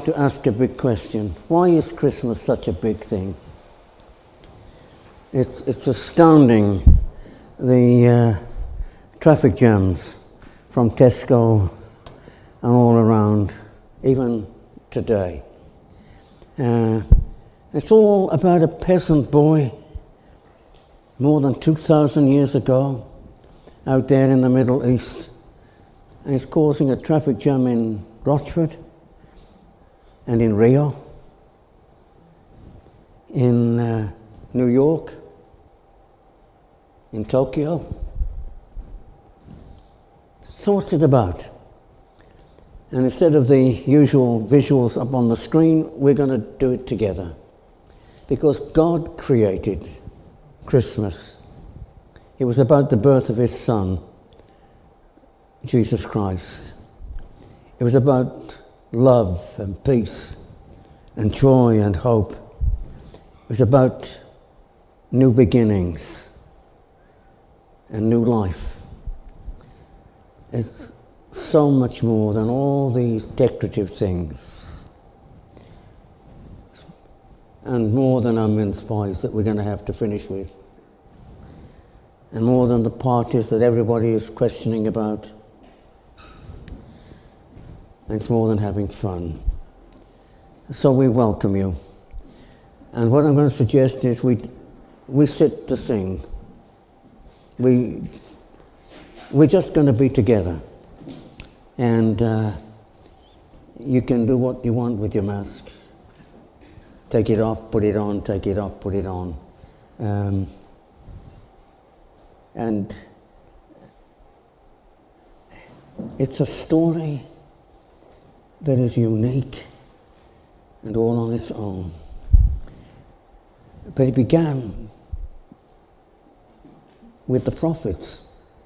to ask a big question. Why is Christmas such a big thing? It's astounding, the traffic jams from Tesco and all around, even today. It's all about a peasant boy more than 2,000 years ago out there in the Middle East. And he's causing a traffic jam in Rochford and in Rio, in New York, in Tokyo. So what's it about? And instead of the usual visuals up on the screen, we're going to do it together. Because God created Christmas. It was about the birth of his Son, Jesus Christ. It was about love and peace and joy and hope. It was about new beginnings and new life. It's so much more than all these decorative things, and more than our mince pies that we're going to have to finish with, and more than the parties that everybody is questioning about. It's more than having fun. So we welcome you. And what I'm going to suggest is we sit to sing. We're just going to be together. And you can do what you want with your mask. Take it off, put it on, take it off, put it on. And it's a story that is unique and all on its own. But it began with the prophets.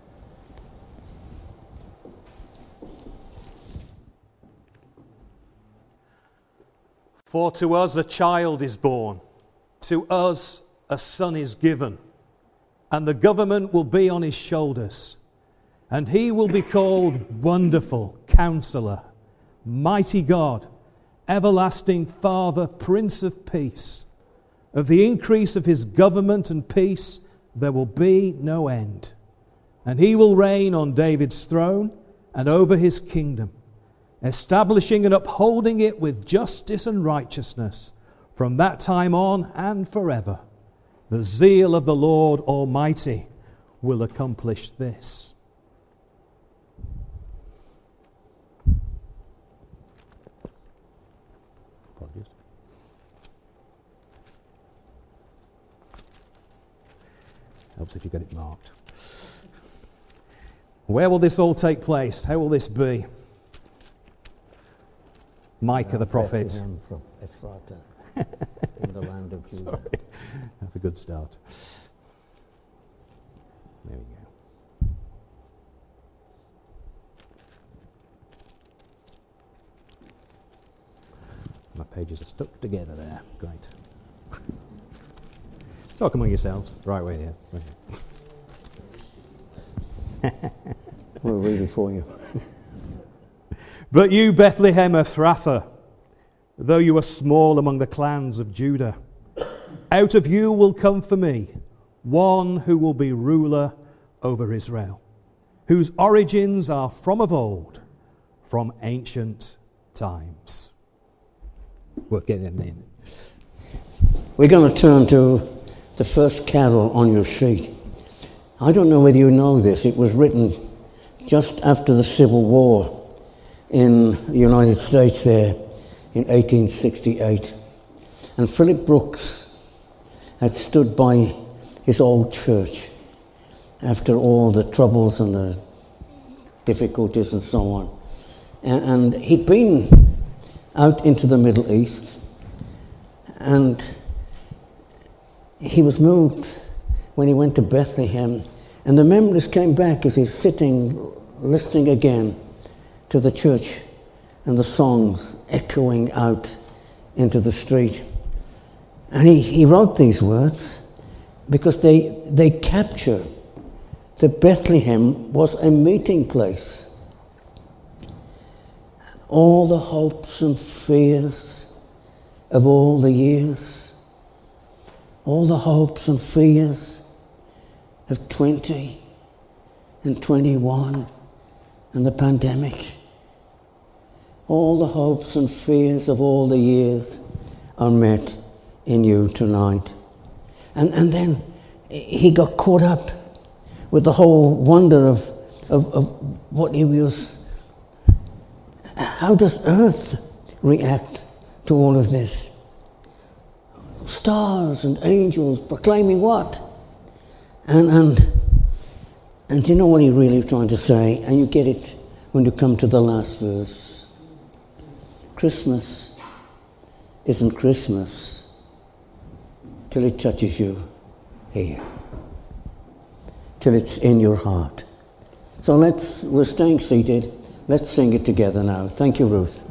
For to us a child is born, to us a son is given, and the government will be on his shoulders, and he will be called Wonderful Counselor, Mighty God, Everlasting Father, Prince of Peace. Of the increase of his government and peace there will be no end. And he will reign on David's throne and over his kingdom, establishing and upholding it with justice and righteousness from that time on and forever. The zeal of the Lord Almighty will accomplish this. Apologies. Helps if you get it marked. Where will this all take place? How will this be? Micah the prophet. From Ephrata, in the land of Judah. Sorry. That's a good start. There we go. My pages are stuck together there. Great. Talk among yourselves. Right way here. Right here. We'll read it for you. But you, Bethlehem Ephrathah, though you are small among the clans of Judah, out of you will come for me one who will be ruler over Israel, whose origins are from of old, from ancient times. We'll get them in. We're going to turn to the first carol on your sheet. I don't know whether you know this. It was written just after the Civil War in the United States there in 1868. And Philip Brooks had stood by his old church after all the troubles and the difficulties and so on. And he'd been out into the Middle East, and he was moved when he went to Bethlehem, and the memories came back as he's sitting, listening again to the church and the songs echoing out into the street. And he wrote these words because they capture that Bethlehem was a meeting place. all the hopes and fears of all the years, all the hopes and fears of 20 and 21 and the pandemic. All the hopes and fears of all the years are met in you tonight. And then he got caught up with the whole wonder of what he was. How does earth react to all of this? Stars and angels proclaiming what? And you know what he really was trying to say? And you get it when you come to the last verse. Christmas isn't Christmas till it touches you here, till it's in your heart. So we're staying seated. Let's sing it together now. Thank you, Ruth.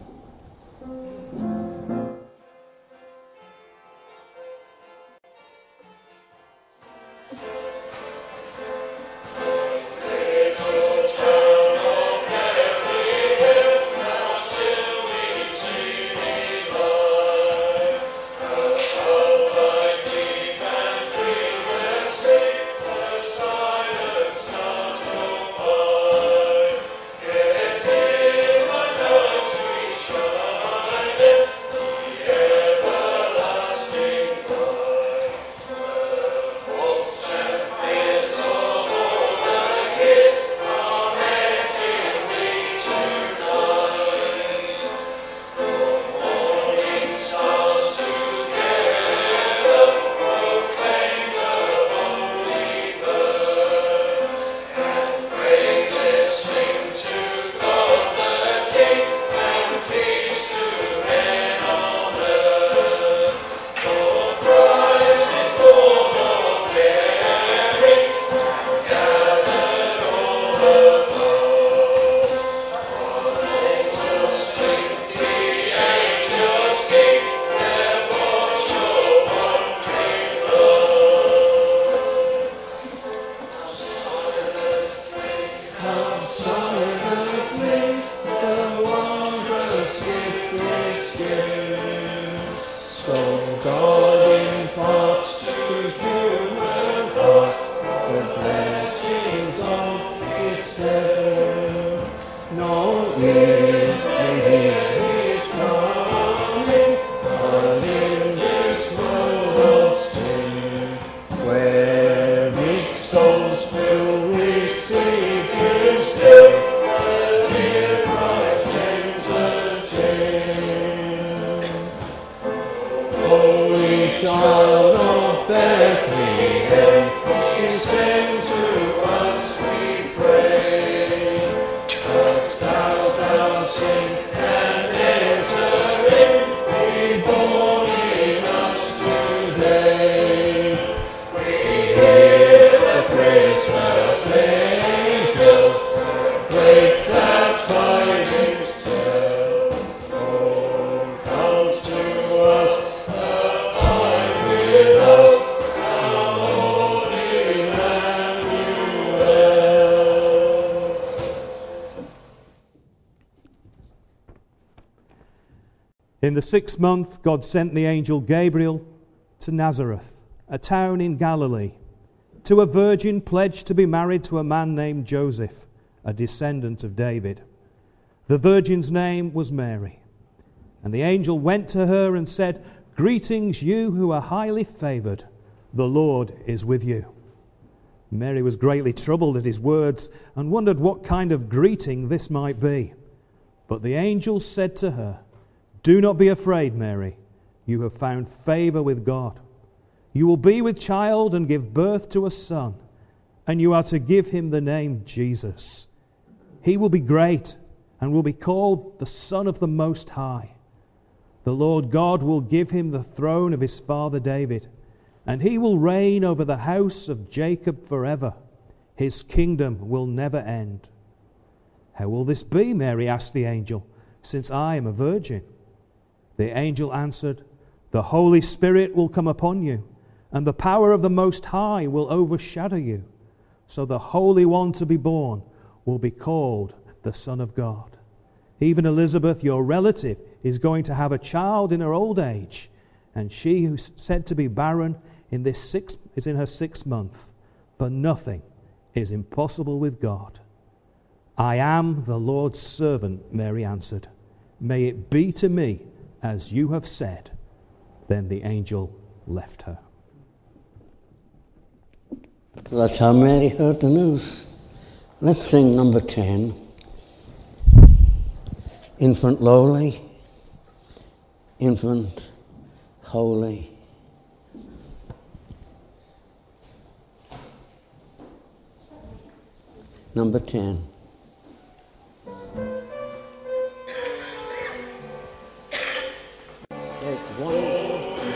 In the 6th month, God sent the angel Gabriel to Nazareth, a town in Galilee, to a virgin pledged to be married to a man named Joseph, a descendant of David. The virgin's name was Mary. And the angel went to her and said, "Greetings, you who are highly favored. The Lord is with you." Mary was greatly troubled at his words and wondered what kind of greeting this might be. But the angel said to her, "Do not be afraid, Mary. You have found favor with God. You will be with child and give birth to a son, and you are to give him the name Jesus. He will be great and will be called the Son of the Most High. The Lord God will give him the throne of his father David, and he will reign over the house of Jacob forever. His kingdom will never end." "How will this be?" Mary asked the angel, "since I am a virgin?" The angel answered, "The Holy Spirit will come upon you, and the power of the Most High will overshadow you. So the Holy One to be born will be called the Son of God. Even Elizabeth, your relative, is going to have a child in her old age, and she who's said to be barren is in her 6th month. For nothing is impossible with God." "I am the Lord's servant," Mary answered. "May it be to me as you have said." Then the angel left her. That's how Mary heard the news. Let's sing number 10. Infant lowly, infant holy. Number 10. It's wonderful.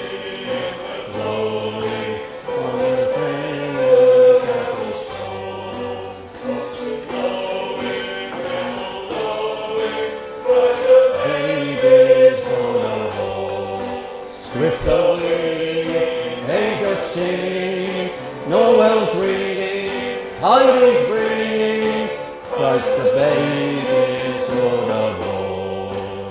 Tidings bringing, Christ the babe is Lord of all.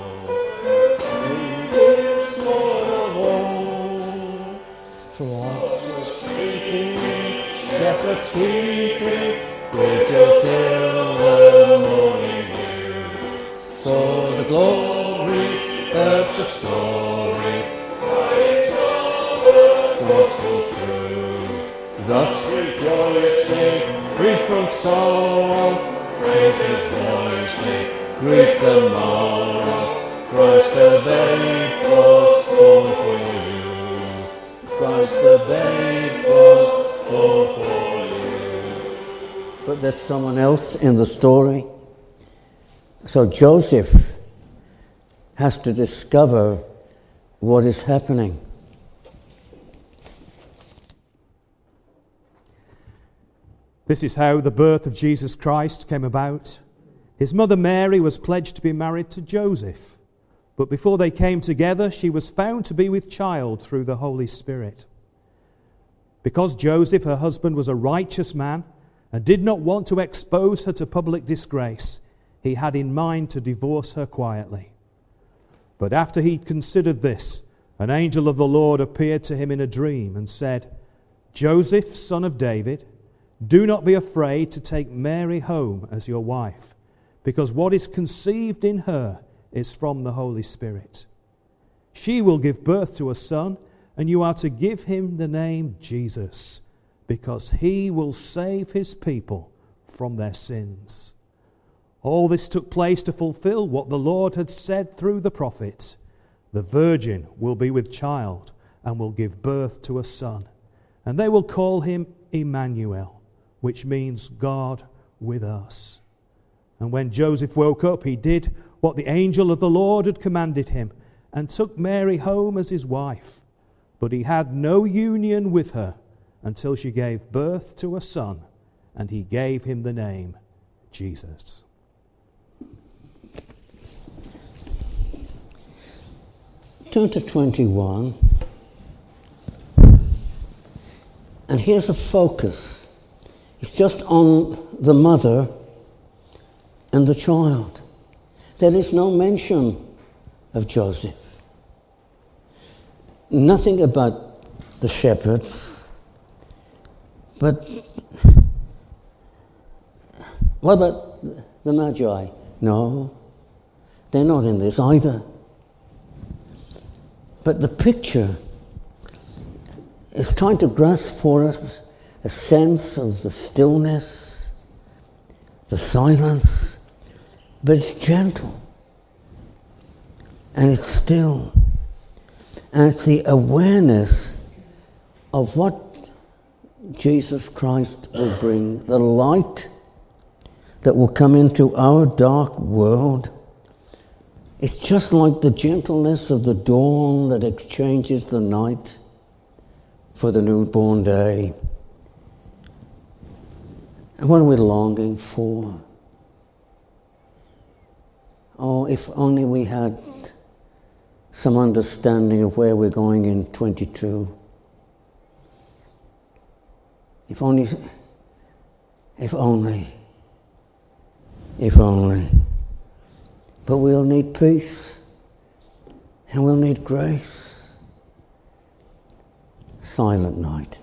He is Lord of all. Flocks are sleeping, shepherds sleeping, Rachel till the morning dew. Saw the glory, heard the story, tidings of the gospel true. Thus rejoicing, free from sorrow, praise His voice, greet the morrow. Christ the babe was born for you. Christ the babe was born for you. But there's someone else in the story. So Joseph has to discover what is happening. This is how the birth of Jesus Christ came about. His mother Mary was pledged to be married to Joseph, but before they came together, she was found to be with child through the Holy Spirit. Because Joseph, her husband, was a righteous man and did not want to expose her to public disgrace, he had in mind to divorce her quietly. But after he considered this, an angel of the Lord appeared to him in a dream and said, "Joseph, son of David, do not be afraid to take Mary home as your wife, because what is conceived in her is from the Holy Spirit. She will give birth to a son, and you are to give him the name Jesus, because he will save his people from their sins." All this took place to fulfill what the Lord had said through the prophets. "The virgin will be with child and will give birth to a son, and they will call him Emmanuel," which means God with us. And when Joseph woke up, he did what the angel of the Lord had commanded him and took Mary home as his wife. But he had no union with her until she gave birth to a son, and he gave him the name Jesus. Turn to 21. And here's a focus. It's just on the mother and the child. There is no mention of Joseph. Nothing about the shepherds. But what about the Magi? No, they're not in this either. But the picture is trying to grasp for us a sense of the stillness, the silence, but it's gentle and it's still. And it's the awareness of what Jesus Christ will bring, the light that will come into our dark world. It's just like the gentleness of the dawn that exchanges the night for the newborn day. And what are we longing for? Oh, if only we had some understanding of where we're going in 22. If only. But we'll need peace, and we'll need grace. Silent night.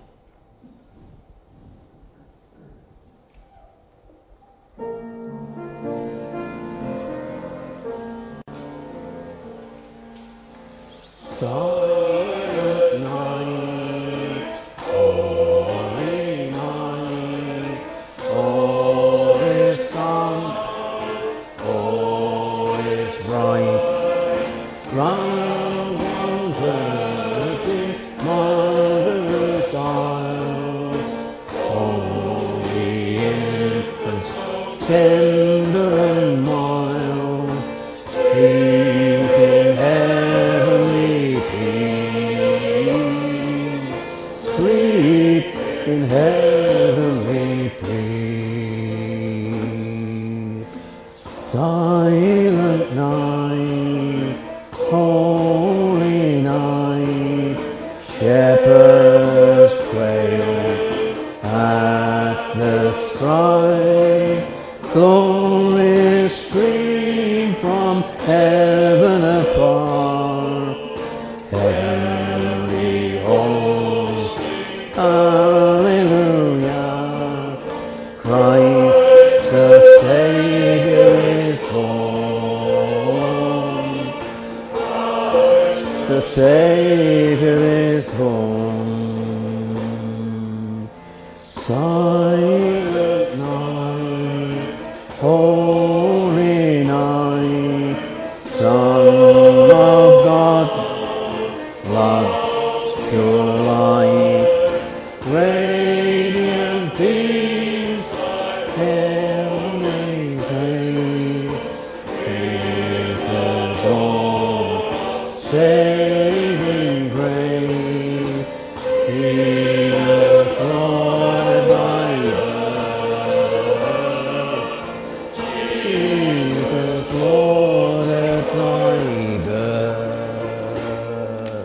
Silent night, holy night, all is silent, all is bright, round one virgin, mother and child, holy infants, tender and mild, sleep in heavenly peace, sleep in heavenly peace. Silent night, holy night, shepherds trail at the stride, glorious stream from heaven afar, heavenly hosts, hallelujah, Christ the Savior is born, the Savior is born. Silent night, holy night, Son of God, love's pure light, radiant peace, heavenly grace, faith adorned, saving grace, Jesus Lord thy birth, Jesus Lord at thy birth.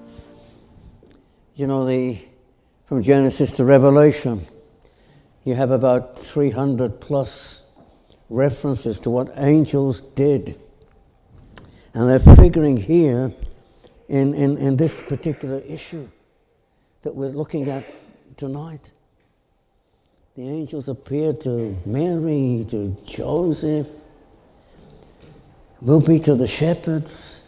You know, from Genesis to Revelation, you have about 300 plus references to what angels did. And they're figuring here in this particular issue that we're looking at tonight. The angels appeared to Mary, to Joseph, will be to the shepherds.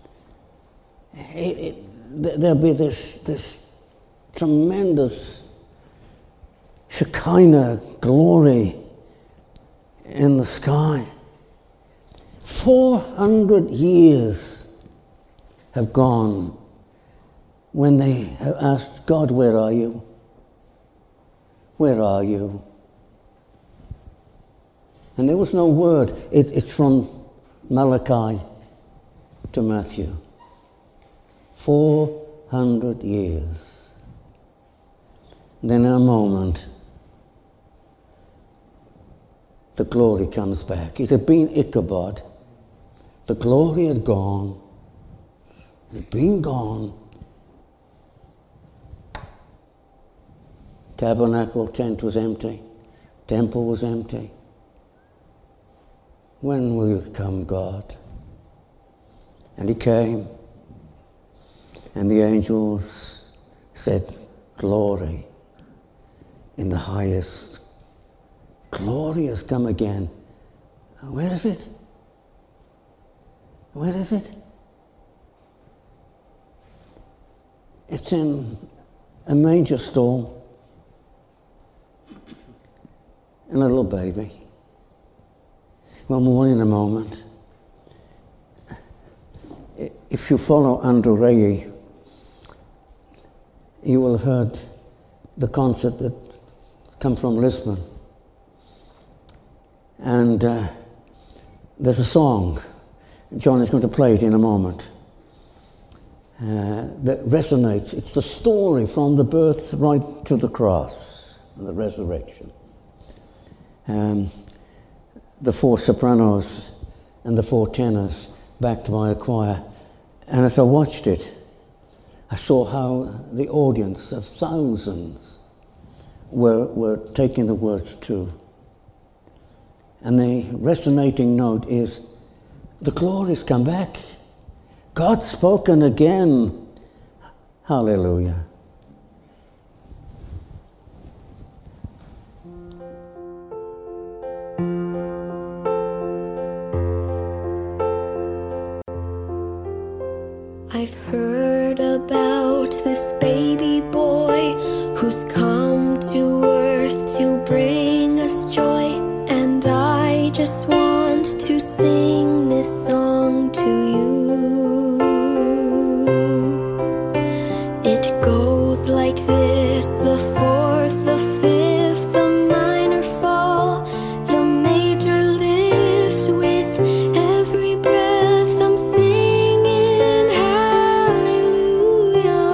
There'll be this tremendous Shekinah glory in the sky. 400 years have gone when they have asked God, where are you? Where are you? And there was no word. It's from Malachi to Matthew. 400 years. Then in a moment, the glory comes back. It had been Ichabod. The glory had gone. It had been gone. Tabernacle, tent was empty. Temple was empty. When will you come, God? And he came. And the angels said, glory in the highest. Glory has come again. Where is it? Where is it? It's in a manger stall. And a little baby. Well, more in a moment. If you follow Andrew Ray, you will have heard the concert that come from Lisbon. And there's a song. John is going to play it in a moment. That resonates. It's the story from the birth right to the cross and the resurrection. The four sopranos and the four tenors backed by a choir. And as I watched it, I saw how the audience of thousands were taking the words too. And the resonating note is, The glory's come back. God's spoken again. Hallelujah. I've heard about this baby boy who's come to earth to bring us joy, and I just want to sing this song to you. It goes like this: the fourth, the fifth, the minor fall, the major lift. With every breath I'm singing hallelujah,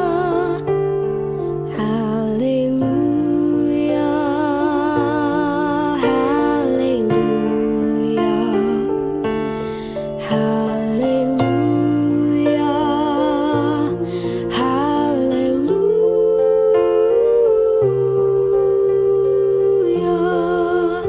hallelujah, hallelujah, hallelujah, hallelujah.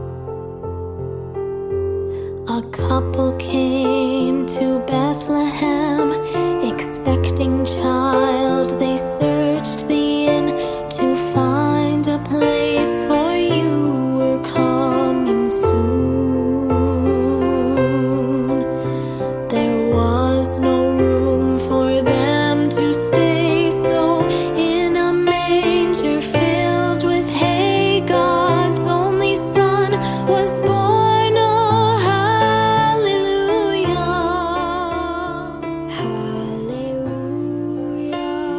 A couple came to Bethlehem, expecting child. They searched the inn to find a place, for you were coming soon. There was no room for them to stay, so in a manger filled with hay, God's only Son was born. Oh, hallelujah, hallelujah,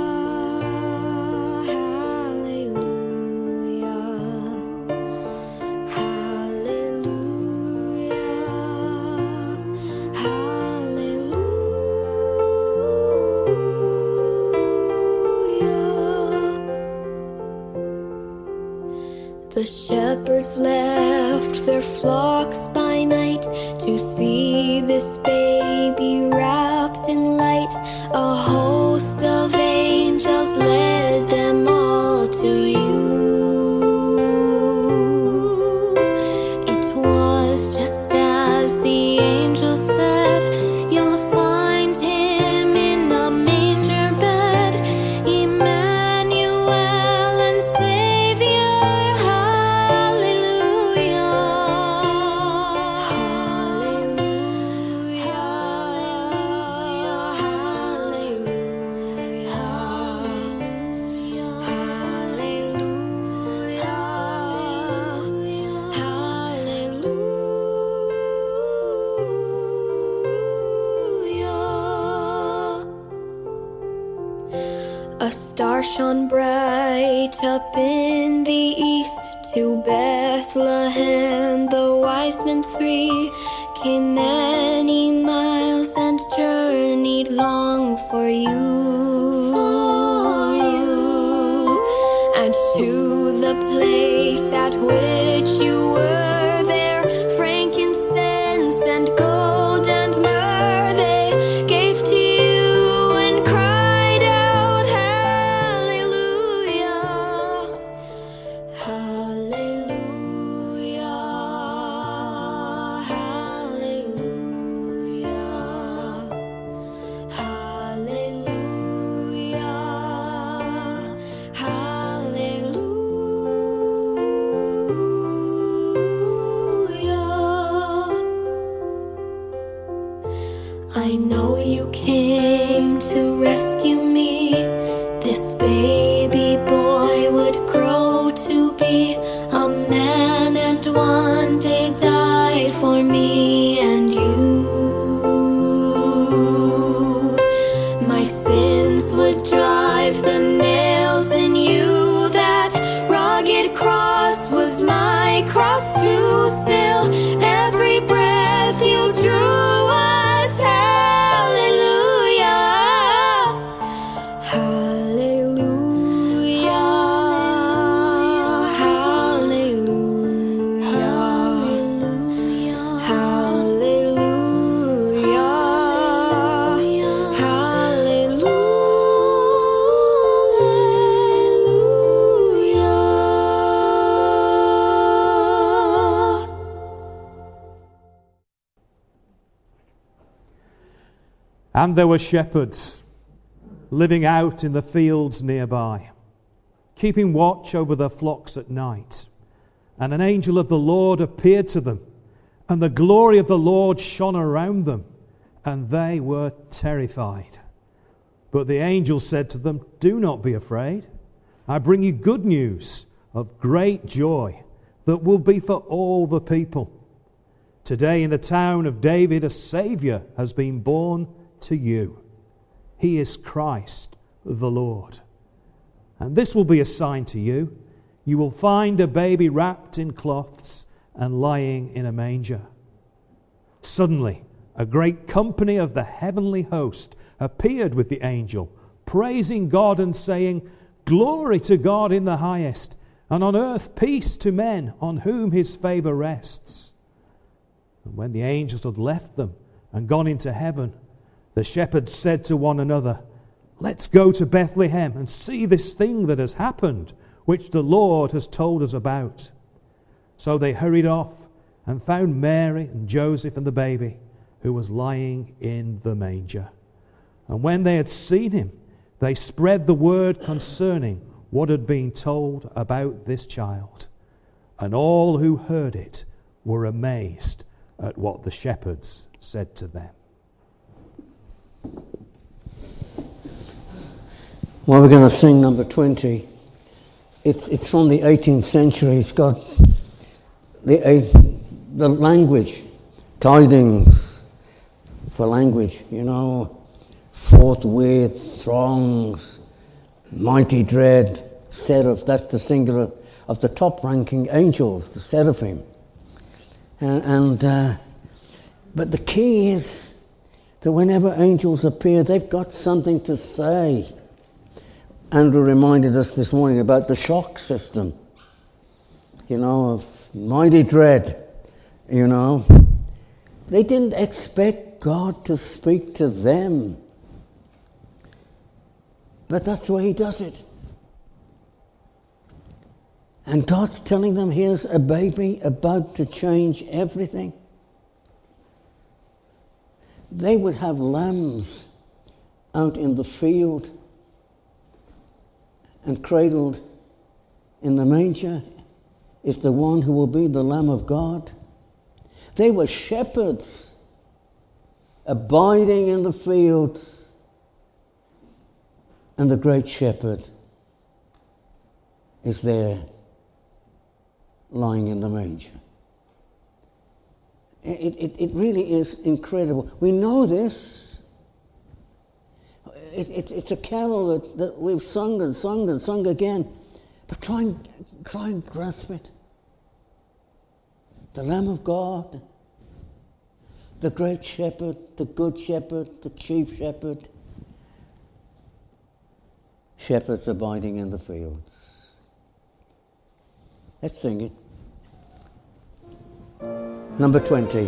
hallelujah. The shepherds left their flocks by night to see this baby wrapped in light. A host of angels led them all to you. It was just as the angel said: you'll find him in a manger bed, Emmanuel and Savior. Hallelujah, hallelujah, hallelujah. A star shone bright up in the east. To Bethlehem the wise men three came many miles and journeyed long for you. And to the place at which you were, there frankincense and gold and myrrh they gave to you, and cried out hallelujah, hallelujah, hallelujah, hallelujah, hallelujah. I know you came to rescue me. This baby boy would grow to be a man and one day die for me and you. My sins would drive the nails in you. That rugged cross was my cross too. Still, every breath you drew was hallelujah, hallelujah, hallelujah, hallelujah, hallelujah. And there were shepherds living out in the fields nearby, keeping watch over their flocks at night. And an angel of the Lord appeared to them, and the glory of the Lord shone around them, and they were terrified. But the angel said to them, "Do not be afraid. I bring you good news of great joy that will be for all the people. Today in the town of David a Saviour has been born to you. He is Christ the Lord. And this will be a sign to you. You will find a baby wrapped in cloths and lying in a manger." Suddenly, a great company of the heavenly host appeared with the angel, praising God and saying, "Glory to God in the highest, and on earth peace to men on whom his favour rests." And when the angels had left them and gone into heaven, the shepherds said to one another, "Let's go to Bethlehem and see this thing that has happened, which the Lord has told us about." So they hurried off and found Mary and Joseph and the baby, who was lying in the manger. And when they had seen him, they spread the word concerning what had been told about this child. And all who heard it were amazed at what the shepherds said to them. Well, we're going to sing number 20. It's from the 18th century. It's got the language, tidings for language, forthwith, throngs, mighty dread, seraph. That's the singular of the top-ranking angels, the seraphim. But the key is that whenever angels appear, they've got something to say. Andrew reminded us this morning about the shock system, of mighty dread, They didn't expect God to speak to them. But that's the way he does it. And God's telling them, here's a baby about to change everything. They would have lambs out in the field and cradled in the manger is the one who will be the Lamb of God. They were shepherds abiding in the fields, and the great shepherd is there lying in the manger. It really is incredible. We know this. It's a carol that we've sung and sung and sung again. But try and grasp it. The Lamb of God, the great shepherd, the good shepherd, the chief shepherd. Shepherds abiding in the fields. Let's sing it. Number 20.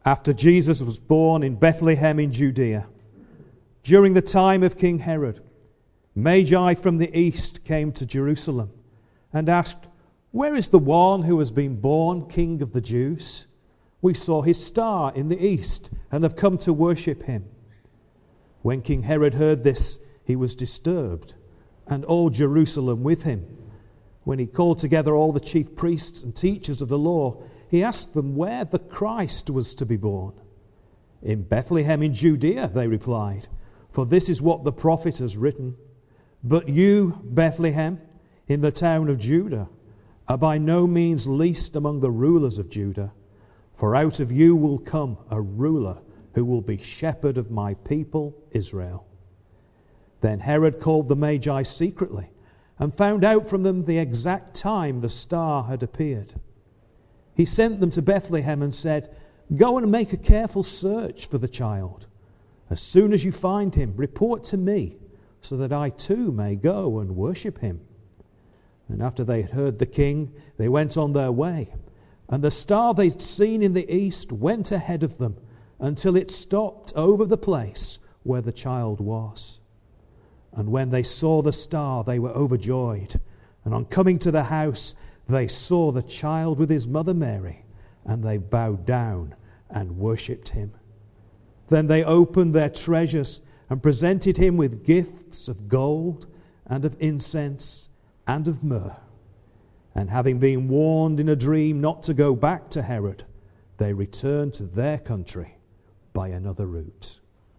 after Jesus was born in Bethlehem in Judea, during the time of King Herod, Magi from the east came to Jerusalem and asked, "Where is the one who has been born King of the Jews? We saw his star in the east and have come to worship him." When King Herod heard this, he was disturbed, and all Jerusalem with him. When he called together all the chief priests and teachers of the law, he asked them where the Christ was to be born. "In Bethlehem in Judea," they replied, "for this is what the prophet has written. But you, Bethlehem, in the town of Judah, are by no means least among the rulers of Judah, for out of you will come a ruler who will be shepherd of my people Israel." Then Herod called the Magi secretly and found out from them the exact time the star had appeared. He sent them to Bethlehem and said, "Go and make a careful search for the child. As soon as you find him, report to me, so that I too may go and worship him." And after they had heard the king, they went on their way. And the star they'd seen in the east went ahead of them until it stopped over the place where the child was. And when they saw the star, they were overjoyed. And on coming to the house, they saw the child with his mother Mary, and they bowed down and worshipped him. Then they opened their treasures and presented him with gifts of gold and of incense and of myrrh. And having been warned in a dream not to go back to Herod, they returned to their country by another route.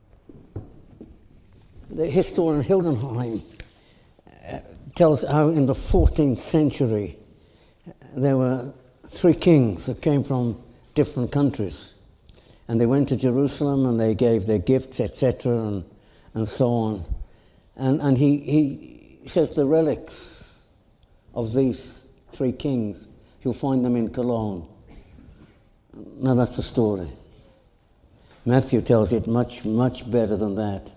The historian Hildenheim tells how in the 14th century there were 3 kings that came from different countries. And they went to Jerusalem and they gave their gifts, etc., and so on. And he says the relics of these 3 kings, you'll find them in Cologne. Now that's the story. Matthew tells it much, much better than that.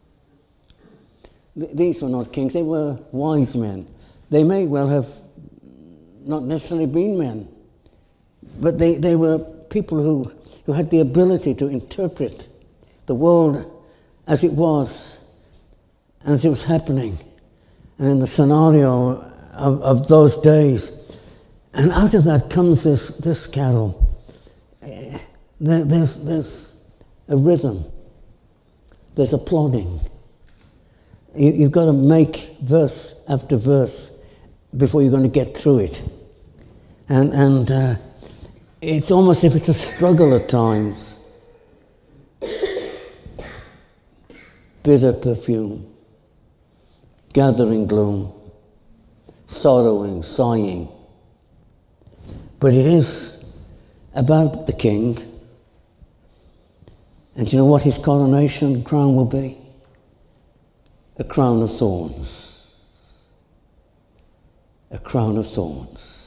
These were not kings, they were wise men. They may well have not necessarily been men, but they were people who had the ability to interpret the world as it was happening, and in the scenario of those days. And out of that comes this carol. There's a rhythm, there's a plodding. You've got to make verse after verse before you're going to get through it. And it's almost as if it's a struggle at times. Bitter perfume, gathering gloom, sorrowing, sighing. But it is about the king. And you know what his coronation crown will be? A crown of thorns. A crown of thorns.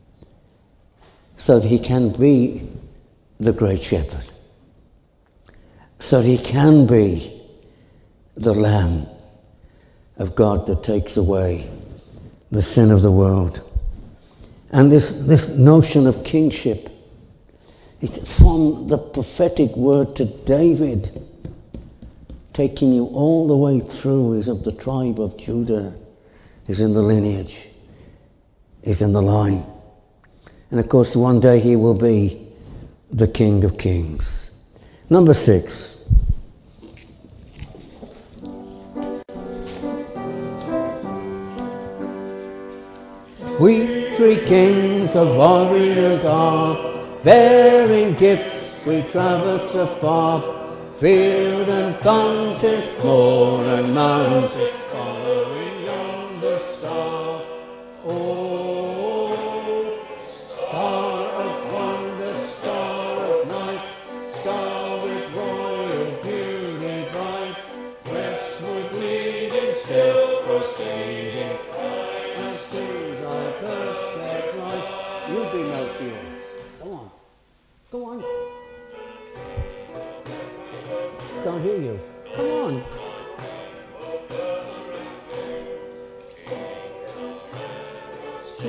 So that he can be the great shepherd. So that he can be the Lamb of God that takes away the sin of the world. And this notion of kingship, it's from the prophetic word to David, taking you all the way through. Is of the tribe of Judah, is in the lineage, is in the line. And of course one day he will be the King of Kings. Number 6. We 3 kings of Orient are, bearing gifts we traverse afar, field and fountain, moor and mountain, following yonder star. Oh, star of wonder, star of night, star with royal beauty bright, westward leading, still proceeding, as to thy perfect light. You be no fear. Go on. Go on. Can't hear you. Come on.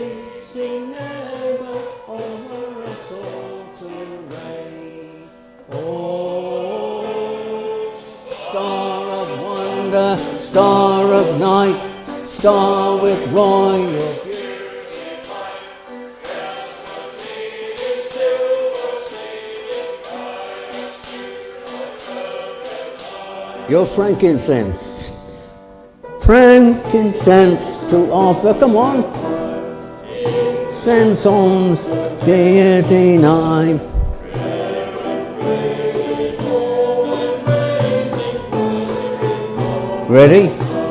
Ceasing never over us all to reign. wonder, star of night, star with royal. Your frankincense, frankincense to offer, come on. Send songs, deity nine. Ready?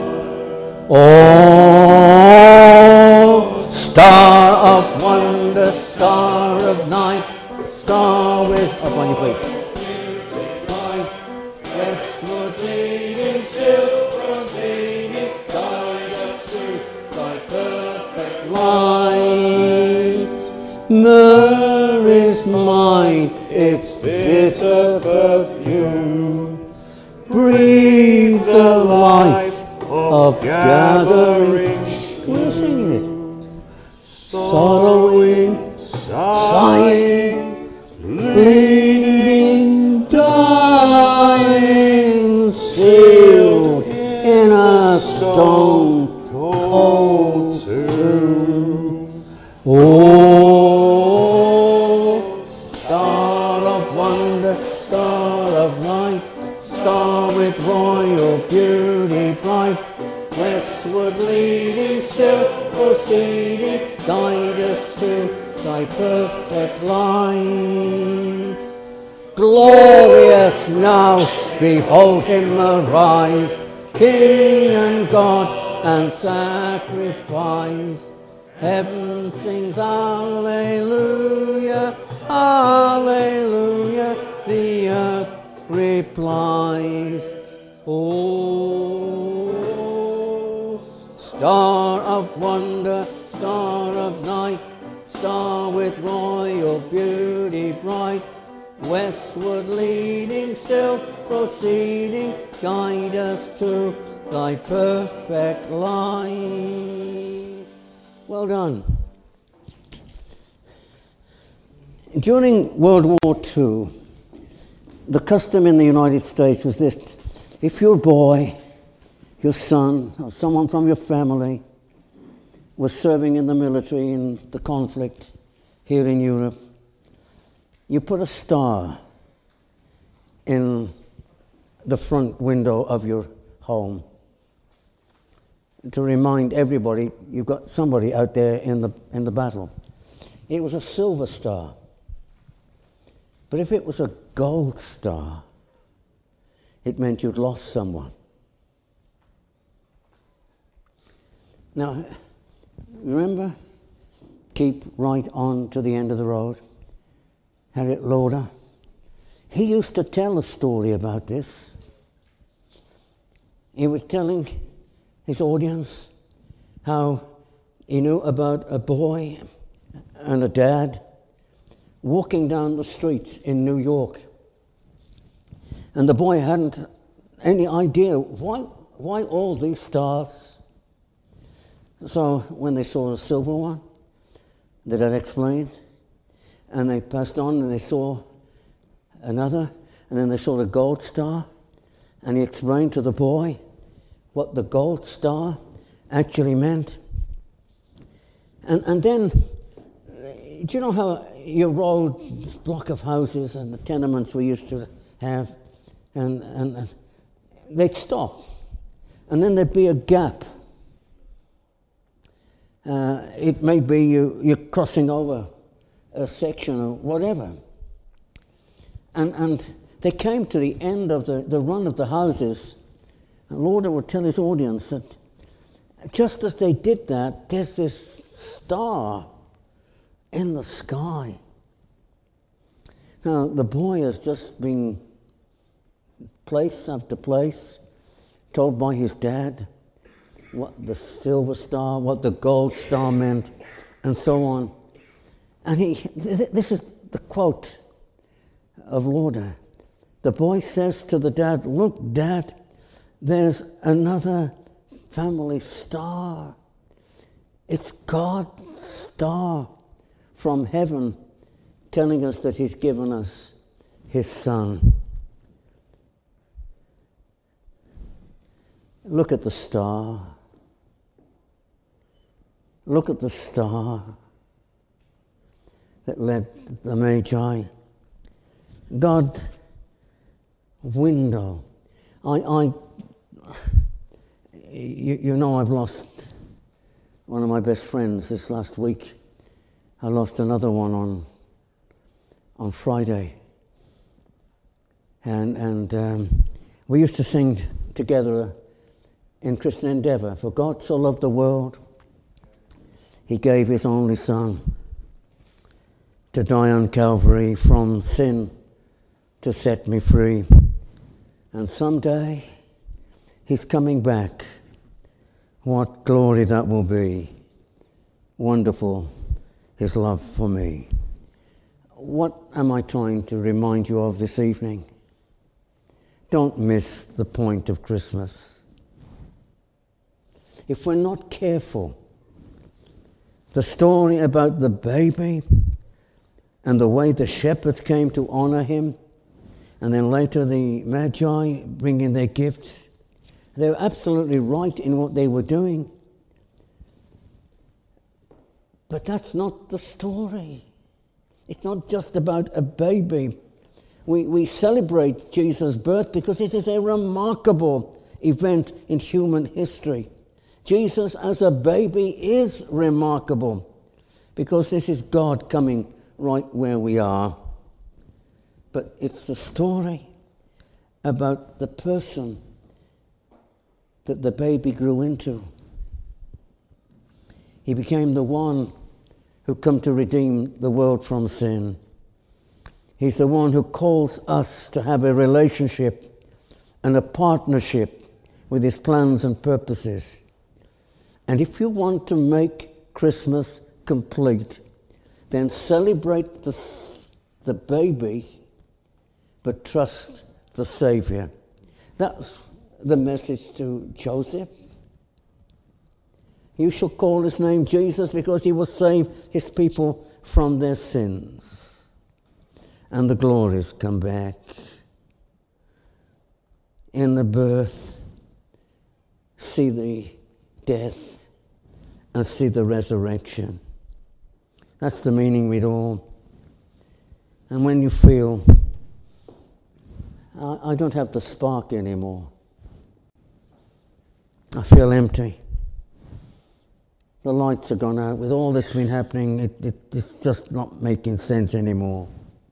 Oh, star of wonder, star of night, star with, up on your feet. Westward leading, still proceeding, guide us through thy perfect light. Myrrh is mine, its bitter perfume breathes the life of gathering. We're singing it. Sorrowing, sighing, bleeding, dying, sealed in a stone cold tomb. Oh, star of wonder, star of night, star with royal beauty bright, westward leading, still proceeding, guide us to thy perfect light. Glorious now, behold him arise, King and God and sacrifice. Heaven sings Alleluia, Alleluia, the earth replies. Oh, star of wonder, star of night, star with royal beauty bright, westward leading, still proceeding, guide us to thy perfect light. Well done. During World War II, the custom in the United States was this: if your boy, your son, or someone from your family was serving in the military in the conflict here in Europe, you put a star in the front window of your home to remind everybody you've got somebody out there in the battle. It was a silver star. But if it was a gold star, it meant you'd lost someone. Now, remember, keep right on to the end of the road? Harriet Lauder. He used to tell a story about this. He was telling his audience how he knew about a boy and a dad walking down the streets in New York. And the boy hadn't any idea why all these stars. So when they saw a silver one, the dad explained, and they passed on and they saw another, and then they saw the gold star, and he explained to the boy what the gold star actually meant. And then, do you know how your old block of houses and the tenements we used to have, and they'd stop, and then there'd be a gap. It may be you're crossing over a section or whatever. And they came to the end of the run of the houses, and Lauder would tell his audience that just as they did that, there's this star in the sky. Now, the boy has just been place after place told by his dad what the silver star, what the gold star meant, and so on. And this is the quote of Lauder. The boy says to the dad, "Look, Dad, there's another family star. It's God's star from heaven telling us that he's given us his son." Look at the star. Look at the star that led the Magi. God, window. You know, I've lost one of my best friends this last week. I lost another one on Friday. And we used to sing together in Christian Endeavour. For God so loved the world, he gave his only Son to die on Calvary from sin to set me free. And someday he's coming back. What glory that will be. Wonderful, his love for me. What am I trying to remind you of this evening? Don't miss the point of Christmas. If we're not careful, the story about the baby and the way the shepherds came to honor him, and then later the Magi bringing their gifts, they were absolutely right in what they were doing. But that's not the story. It's not just about a baby. We celebrate Jesus' birth because it is a remarkable event in human history. Jesus as a baby is remarkable because this is God coming right where we are. But it's the story about the person that the baby grew into. He became the one who come to redeem the world from sin. He's the one who calls us to have a relationship and a partnership with his plans and purposes. And if you want to make Christmas complete, then celebrate the baby, but trust the Savior. That's the message to Joseph. You shall call his name Jesus because he will save his people from their sins. And the glories come back. In the birth, see the death and see the resurrection. That's the meaning of it all. And when you feel, I don't have the spark anymore. I feel empty. The lights have gone out. With all that's been happening, it's just not making sense anymore.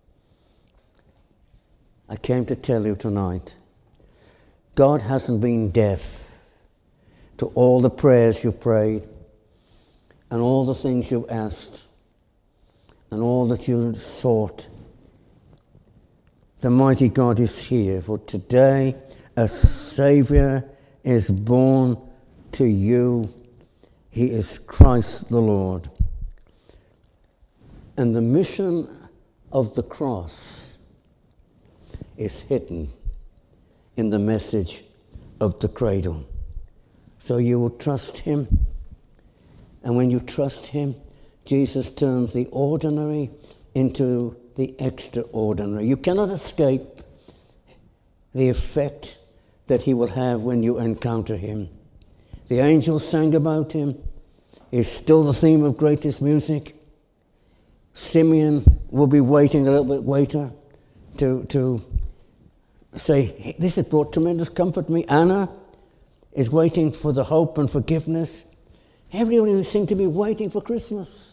I came to tell you tonight, God hasn't been deaf to all the prayers you've prayed and all the things you've asked and all that you've sought. The mighty God is here, for today a Saviour is born to you. He is Christ the Lord. And the mission of the cross is hidden in the message of the cradle. So you will trust him. And when you trust him, Jesus turns the ordinary into the extraordinary. You cannot escape the effect that he will have when you encounter him. The angels sang about him. It's still the theme of greatest music. Simeon will be waiting a little bit later to say, hey, this has brought tremendous comfort to me. Anna is waiting for the hope and forgiveness. Everyone seems to be waiting for Christmas.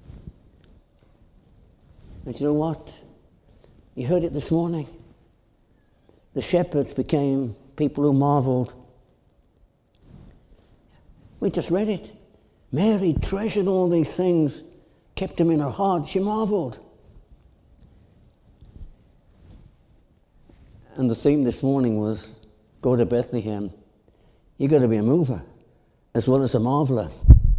And you know what? You heard it this morning. The shepherds became people who marveled. We just read it. Mary treasured all these things, kept them in her heart. She marveled. And the theme this morning was, go to Bethlehem. You've got to be a mover as well as a marveler.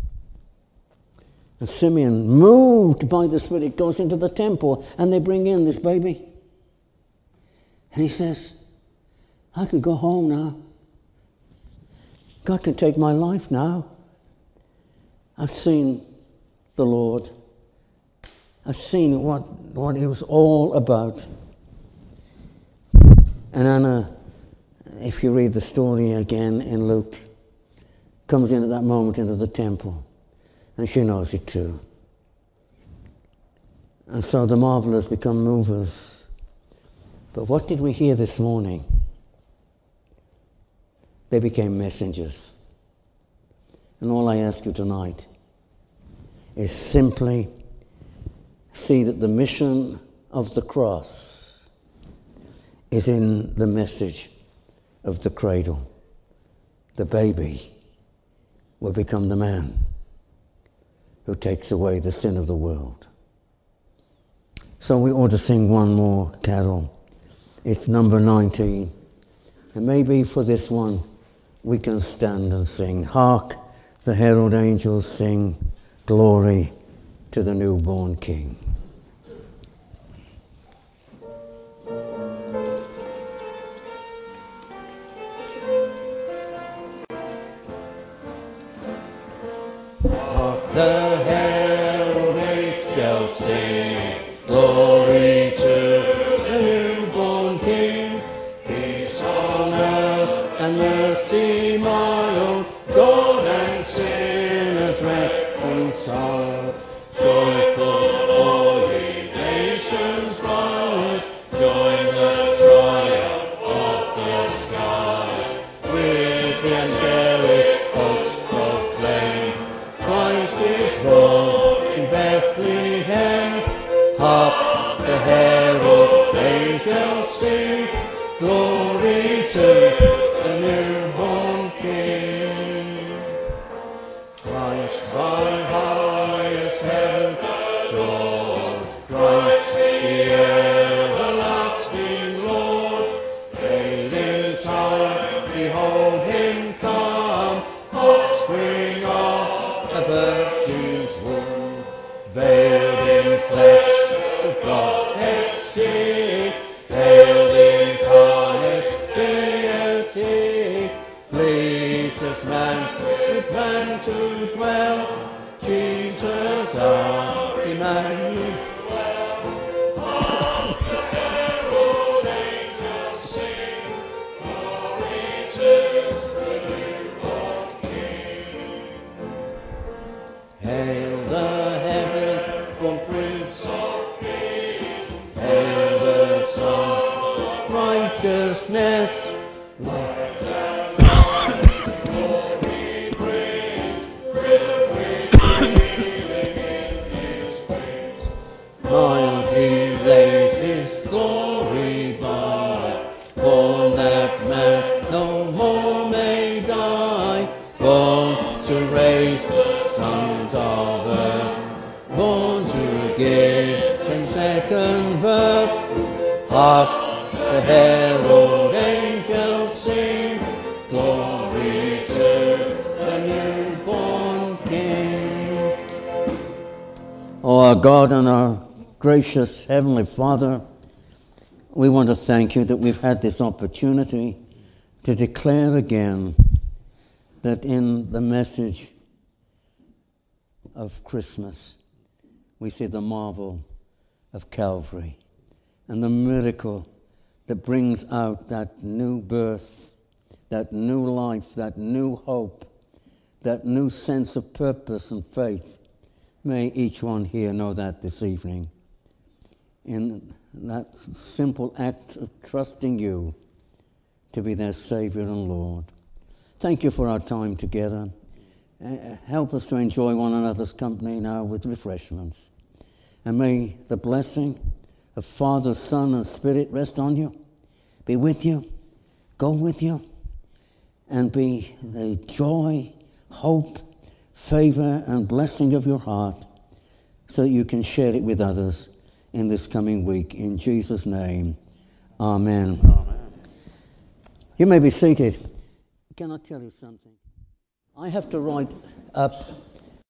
And Simeon, moved by the Spirit, goes into the temple and they bring in this baby. And he says, I can go home now. God can take my life now. I've seen the Lord. I've seen what it was all about. And Anna if you read the story again in Luke, comes in at that moment into the temple, and she knows it too. And so the marvellers become movers. But what did we hear this morning? They became messengers. And all I ask you tonight is simply see that the mission of the cross is in the message of the cradle. The baby will become the man who takes away the sin of the world. So we ought to sing one more carol. It's number 19. And maybe for this one we can stand and sing. Hark, the herald angels sing, glory to the newborn King. Hark, the herald angels sing, glory to the newborn King. Peace on earth and mercy mild, God and sinners reconciled. Joyful all ye nations rise, join the triumph of the skies. With the angelic hosts proclaim, Christ is born in Bethlehem. Hark, the herald angels sing, glory to the newborn King. Christ by highest heaven adored, Christ the everlasting Lord. Praise in time, behold him come, offspring of the Virgin's womb. Veiled in flesh, the Godhead see, hailed incarnate deity. Pleased as man with man to dwell, Jesus our Emmanuel. Hark, the herald angels sing, glory to the newborn King. Hail the heaven-born Prince of Peace, hail the Son of righteousness. Light and glory brings, risen with healing in his wings. Mild he lays his glory by, born that man no more may die, born to raise the sons of earth, born to give them second birth. Hark, the herald angels sing, glory to the newborn King. Oh, our God and our gracious Heavenly Father, we want to thank you that we've had this opportunity to declare again that in the message of Christmas we see the marvel of Calvary and the miracle that brings out that new birth, that new life, that new hope, that new sense of purpose and faith. May each one here know that this evening. In that simple act of trusting you to be their Saviour and Lord. Thank you for our time together. Help us to enjoy one another's company now with refreshments. And may the blessing of Father, Son, and Spirit rest on you, be with you, go with you, and be the joy, hope, favor, and blessing of your heart so that you can share it with others in this coming week. In Jesus' name, amen. Amen. You may be seated. Can I tell you something? I have to write up